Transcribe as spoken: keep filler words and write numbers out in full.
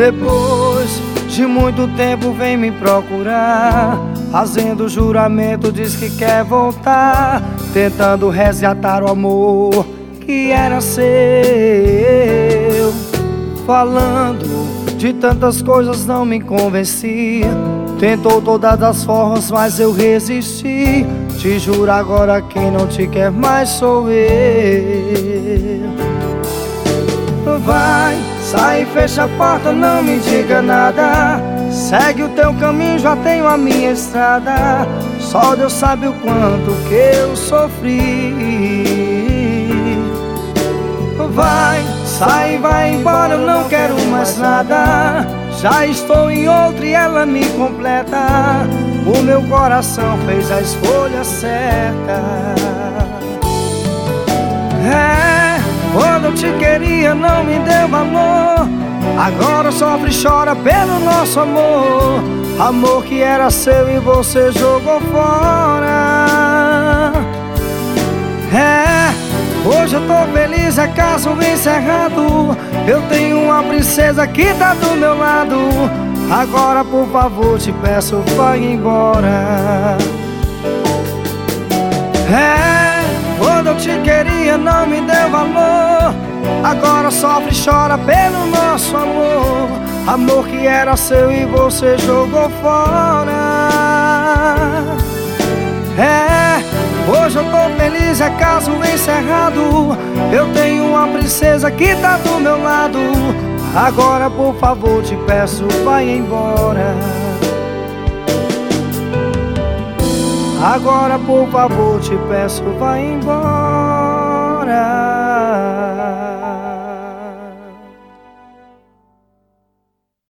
Depois de muito tempo vem me procurar, fazendo juramento, diz que quer voltar, tentando resgatar o amor que era seu. Falando de tantas coisas não me convencia, tentou todas as formas mas eu resisti. Te juro agora quem não te quer mais sou eu. Vai, sai, fecha a porta, não me diga nada. Segue o teu caminho, já tenho a minha estrada. Só Deus sabe o quanto que eu sofri. Vai, sai, vai embora, eu não quero mais nada. Já estou em outra e ela me completa. O meu coração fez a escolha certa. É, quando eu te queria não me deu valor. Agora sofre e chora pelo nosso amor. Amor que era seu e você jogou fora. É, hoje eu tô feliz, é caso encerrado. Eu tenho uma princesa que tá do meu lado. Agora por favor te peço, vai embora. É, quando eu te queria não me deu valor. Agora sofre e chora pelo nosso amor. Amor que era seu e você jogou fora. É, hoje eu tô feliz, é caso encerrado. Eu tenho uma princesa que tá do meu lado. Agora por favor te peço, vai embora. Agora por favor te peço, vai embora.